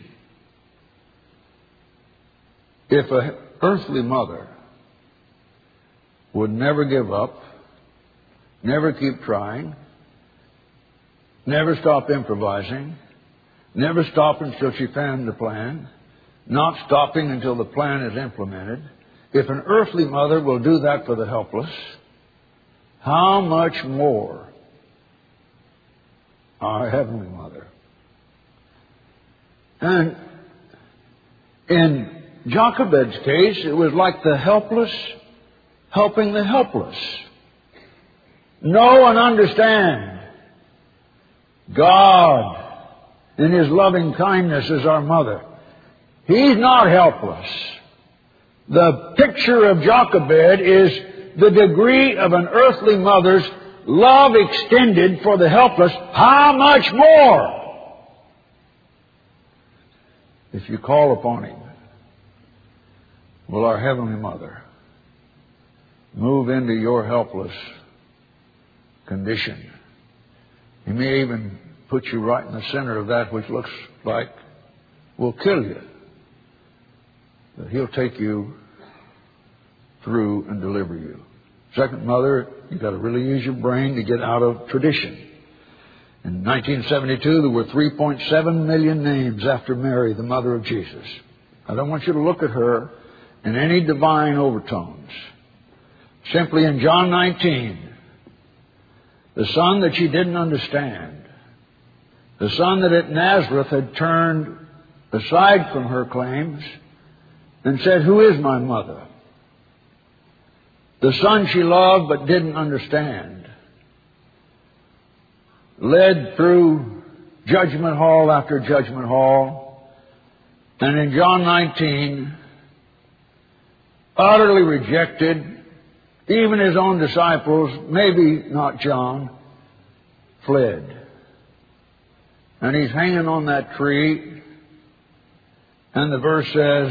If an earthly mother would never give up, never keep trying, never stop improvising, never stop until she found the plan, not stopping until the plan is implemented, if an earthly mother will do that for the helpless, how much more our Heavenly Mother? And in Jochebed's case, it was like the helpless helping the helpless. Know and understand God in His loving kindness is our mother. He's not helpless. The picture of Jochebed is the degree of an earthly mother's love extended for the helpless. How much more if you call upon Him will our Heavenly Mother move into your helpless condition. He may even put you right in the center of that which looks like will kill you. But He'll take you through and deliver you. Second mother, you've got to really use your brain to get out of tradition. In nineteen seventy-two, there were three point seven million names after Mary, the mother of Jesus. I don't want you to look at her in any divine overtones. Simply in John nineteen, the son that she didn't understand, the son that at Nazareth had turned aside from her claims and said, "Who is my mother?" The son she loved but didn't understand, led through judgment hall after judgment hall, and in John nineteen, utterly rejected. Even His own disciples, maybe not John, fled. And He's hanging on that tree, and the verse says,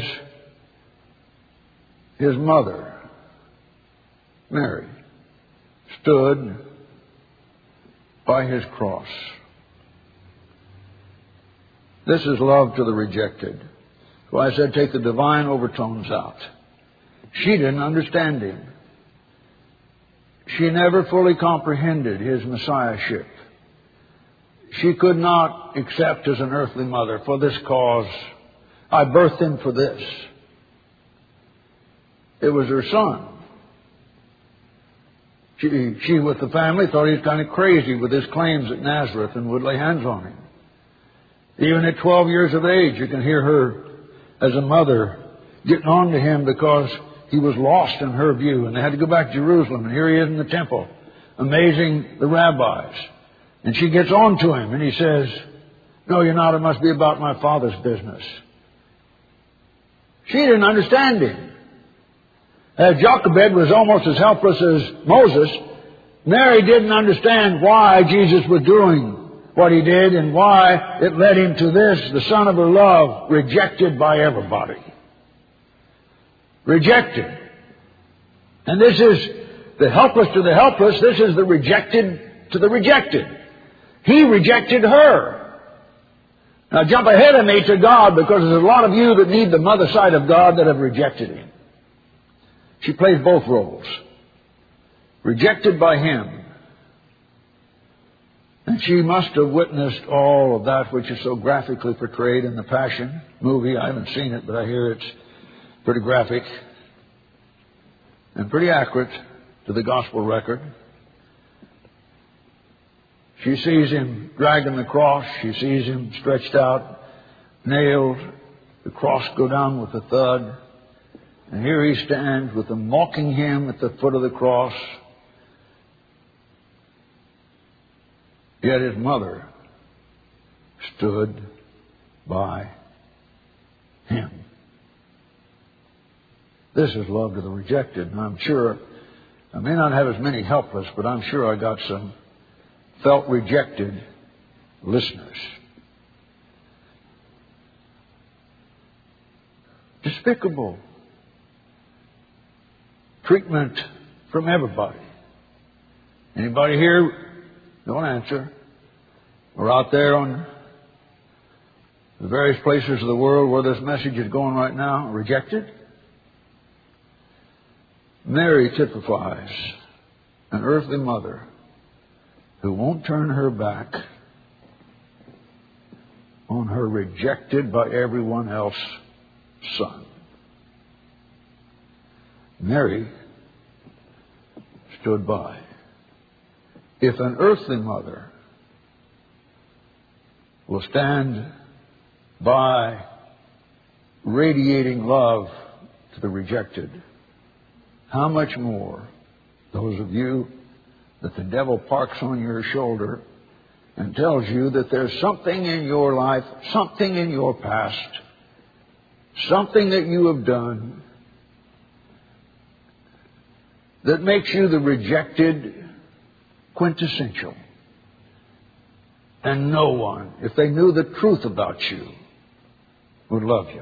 His mother, Mary, stood by His cross. This is love to the rejected. So I said take the divine overtones out. She didn't understand Him. She never fully comprehended His messiahship. She could not accept as an earthly mother, for this cause I birthed Him for this. It was her son. She, she with the family thought he was kind of crazy with his claims at Nazareth and would lay hands on him. Even at twelve years of age, you can hear her as a mother getting on to him because he was lost in her view, and they had to go back to Jerusalem, and here he is in the temple, amazing the rabbis. And she gets on to him, and he says, "No, you're not. It must be about my Father's business." She didn't understand him. As Jochebed was almost as helpless as Moses, Mary didn't understand why Jesus was doing what He did and why it led Him to this, the Son of her love, rejected by everybody. Rejected. And this is the helpless to the helpless. This is the rejected to the rejected. He rejected her. Now jump ahead of me to God, because there's a lot of you that need the mother side of God that have rejected Him. She plays both roles. Rejected by Him. And she must have witnessed all of that which is so graphically portrayed in the Passion movie. I haven't seen it, but I hear it's pretty graphic and pretty accurate to the gospel record. She sees Him dragging the cross. She sees Him stretched out, nailed, the cross go down with a thud. And here He stands with them mocking Him at the foot of the cross. Yet His mother stood by Him. This is love to the rejected. And I'm sure, I may not have as many helpless, but I'm sure I got some felt rejected listeners. Despicable treatment from everybody. Anybody here? Don't answer. We're out there on the various places of the world where this message is going right now. Rejected? Mary typifies an earthly mother who won't turn her back on her rejected by everyone else son. Mary stood by. If an earthly mother will stand by radiating love to the rejected, how much more those of you that the devil parks on your shoulder and tells you that there's something in your life, something in your past, something that you have done that makes you the rejected quintessential. And no one, if they knew the truth about you, would love you.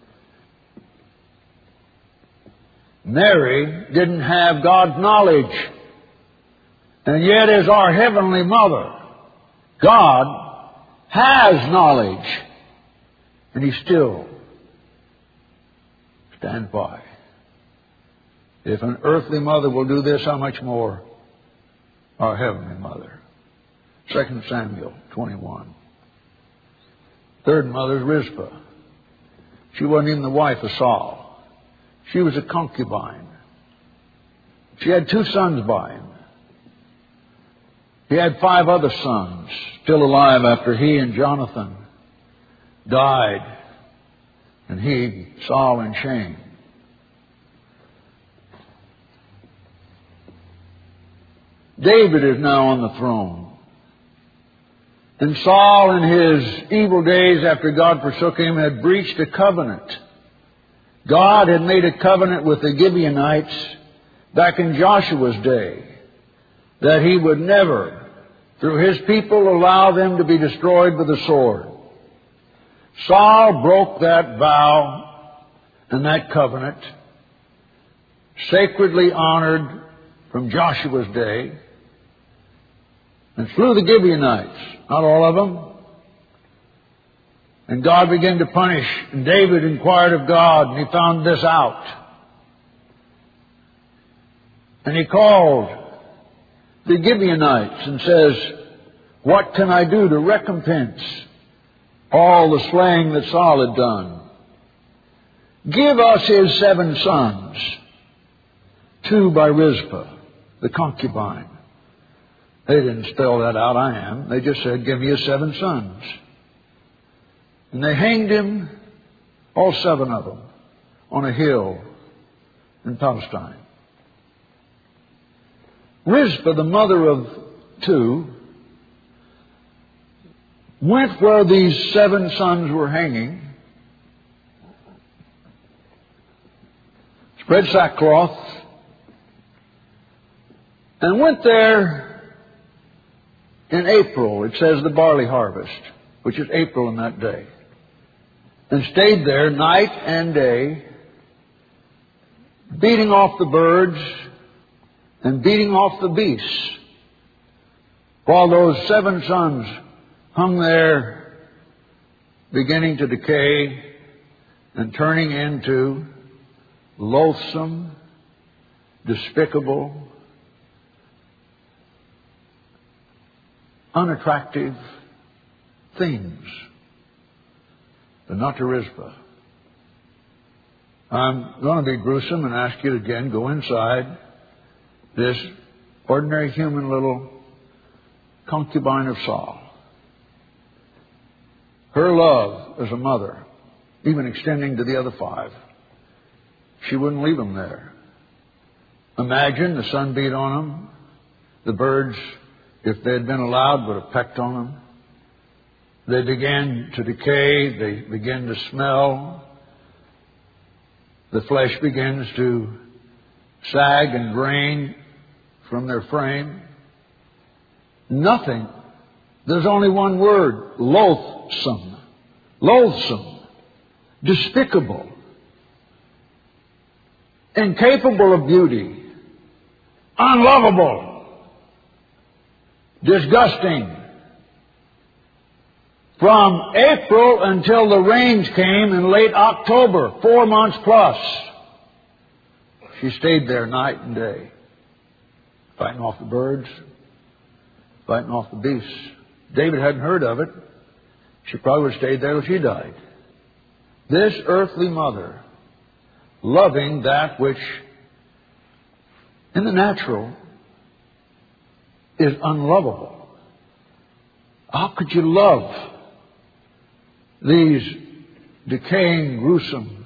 Mary didn't have God's knowledge, and yet as our Heavenly Mother, God has knowledge, and He still stands by. If an earthly mother will do this, how much more our Heavenly Mother? Second Samuel twenty-one. Third mother's Rizpah. She wasn't even the wife of Saul. She was a concubine. She had two sons by him. He had five other sons still alive after he and Jonathan died, and he, Saul, in shame. David is now on the throne. And Saul, in his evil days after God forsook him, had breached a covenant. God had made a covenant with the Gibeonites back in Joshua's day that He would never, through His people, allow them to be destroyed with the sword. Saul broke that vow and that covenant, sacredly honored from Joshua's day, and slew the Gibeonites, not all of them. And God began to punish. And David inquired of God, and he found this out. And he called the Gibeonites and says, "What can I do to recompense all the slaying that Saul had done? Give us his seven sons, two by Rizpah, the concubine." They didn't spell that out, I am. They just said, "Give me his seven sons." And they hanged him, all seven of them, on a hill in Palestine. Rizpah, the mother of two, went where these seven sons were hanging, spread sackcloth, and went there in April. It says the barley harvest, which is April in that day. And stayed there night and day, beating off the birds and beating off the beasts, while those seven sons hung there, beginning to decay and turning into loathsome, despicable, unattractive things. But not to Rizpah. I'm going to be gruesome and ask you to again go inside this ordinary human little concubine of Saul. Her love as a mother, even extending to the other five, she wouldn't leave them there. Imagine the sun beat on them. The birds, if they had been allowed, would have pecked on them. They begin to decay. They begin to smell. The flesh begins to sag and drain from their frame. Nothing. There's only one word. Loathsome. Loathsome. Despicable. Incapable of beauty. Unlovable. Disgusting. From April until the rains came in late October, four months plus, she stayed there night and day, fighting off the birds, fighting off the beasts. David hadn't heard of it. She probably would have stayed there till she died. This earthly mother, loving that which in the natural is unlovable. How could you love these decaying, gruesome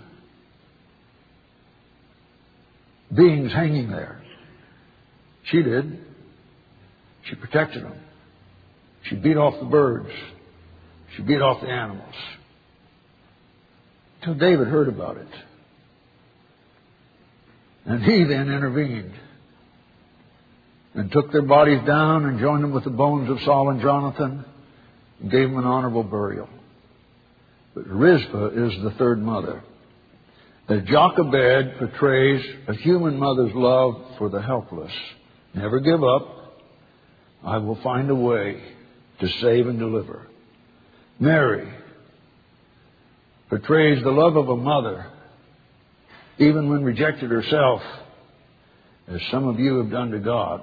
beings hanging there? She did. She protected them. She beat off the birds. She beat off the animals. Until David heard about it. And he then intervened and took their bodies down and joined them with the bones of Saul and Jonathan and gave them an honorable burial. But Rizpah is the third mother. As Jochebed portrays a human mother's love for the helpless. Never give up. I will find a way to save and deliver. Mary portrays the love of a mother, even when rejected herself, as some of you have done to God,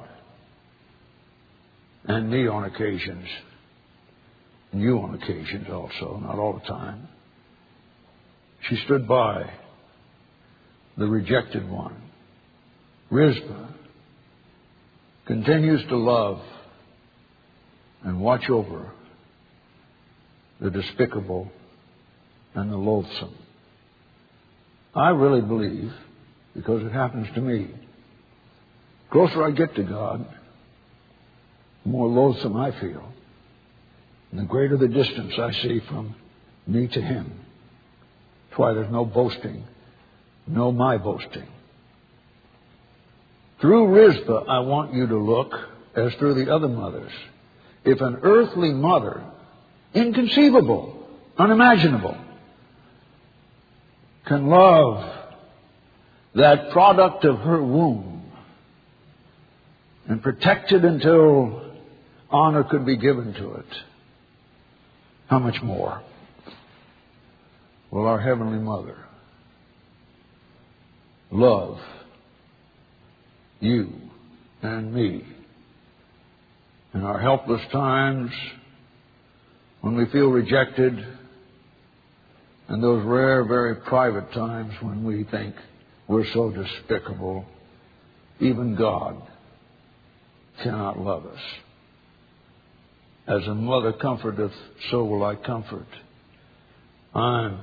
and me on occasions. And you on occasions also, not all the time. She stood by the rejected one. Rizpah continues to love and watch over the despicable and the loathsome. I really believe, because it happens to me, the closer I get to God, the more loathsome I feel. And the greater the distance I see from me to Him. That's why there's no boasting, no my boasting. Through Rizpah, I want you to look, as through the other mothers. If an earthly mother, inconceivable, unimaginable, can love that product of her womb and protect it until honor could be given to it, how much more will our Heavenly Mother love you and me in our helpless times, when we feel rejected, and those rare, very private times when we think we're so despicable, even God cannot love us. As a mother comforteth, so will I comfort. I'm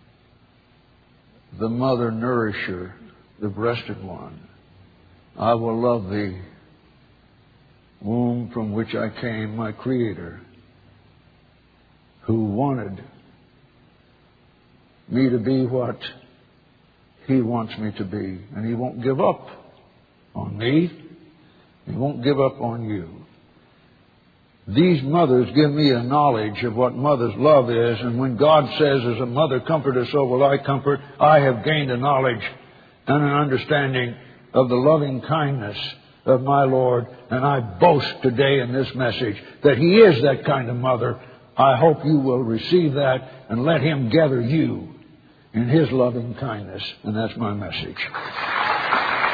the mother nourisher, the breasted one. I will love thee, womb from which I came, my Creator, who wanted me to be what He wants me to be. And He won't give up on me. He won't give up on you. These mothers give me a knowledge of what mother's love is, and when God says, as a mother comforteth, so will I comfort, I have gained a knowledge and an understanding of the loving kindness of my Lord, and I boast today in this message that He is that kind of mother. I hope you will receive that and let Him gather you in His loving kindness, and that's my message.